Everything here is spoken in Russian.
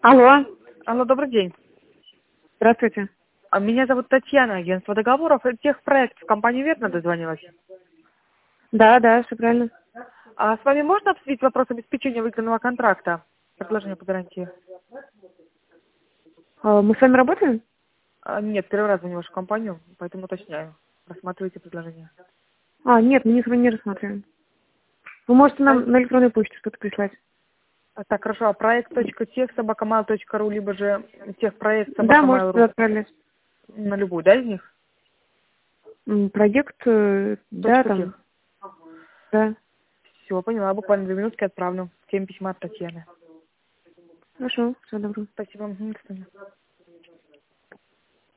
Алло, Алло, добрый день. здравствуйте. Меня зовут Татьяна, агентство договоров и техпроектов. Компания «Верно» дозвонилась. Да, все правильно. А с вами можно обсудить вопрос обеспечения выигранного контракта? Предложение по гарантии. Мы с вами работаем? Нет, первый раз звоню в вашу компанию, поэтому уточняю. Рассматривайте предложение. Нет, мы с вами не рассматриваем. Вы можете нам на электронную почту что-то прислать. Так, хорошо. А проект.тех@mail.ru, либо же техпроект Да, можете туда @mail.ru, отправлять. на любую, да, из них? Проект, да, Точка там, тех. да. Все, поняла. Буквально 2 минутки отправлю. Тем письма от Татьяны. Хорошо, всего доброго. Спасибо. До свидания.